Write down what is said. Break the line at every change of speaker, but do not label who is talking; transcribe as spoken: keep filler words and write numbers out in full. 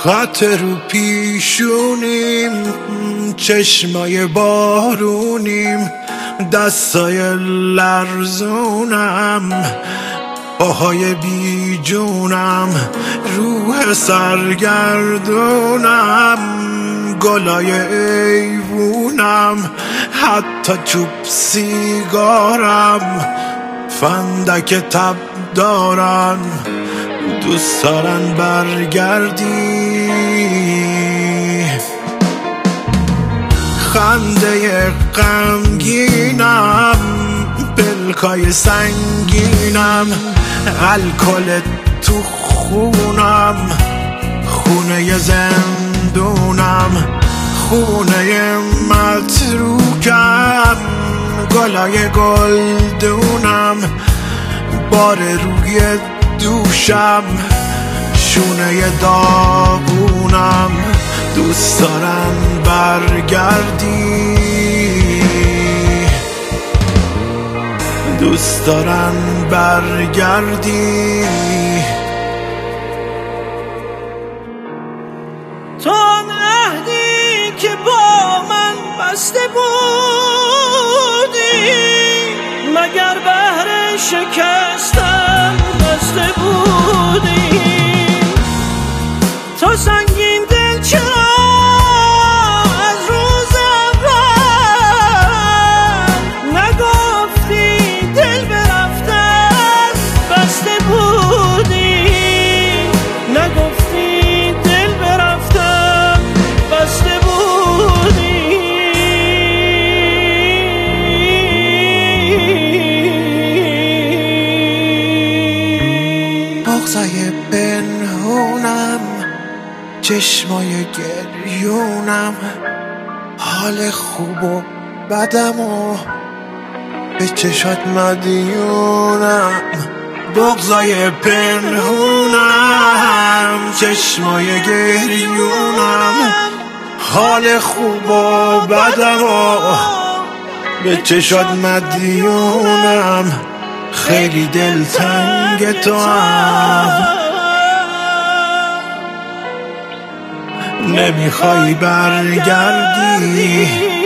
خط رو پیشونیم، چشمای بارونیم، دستای لرزونم، پاهای بی جونم، روح سرگردونم، گلای ایوونم، حتی چوب سیگارم، فندک تب دارن، دوست دارن برگردی. خنده غمگینم، پلکای سنگینم، الکل تو خونم، خونه زندونم، خونه متروکم، گلای گلدونم، بار روی دوشم، شونه داغونم، دوست دارم برگردی، دوست دارم برگردی.
تو آن عهدی که با من بسته بودی، مگر بهر شکستن بسته بودی؟ تو سنگین دل چرا از روز اول نگفتی دل برفتن بسته بودی؟ نگفتی دل برفتن بسته بودی؟
بغضای پنهونم، چشمای گریونم، حال خوب و بدم و به چشات مدیونم. بغضای پنهونم، چشمای گریونم، حال خوب و بدم و به چشات مدیونم. خیلی دلتنگ تو هم، نمیخوای برگردی.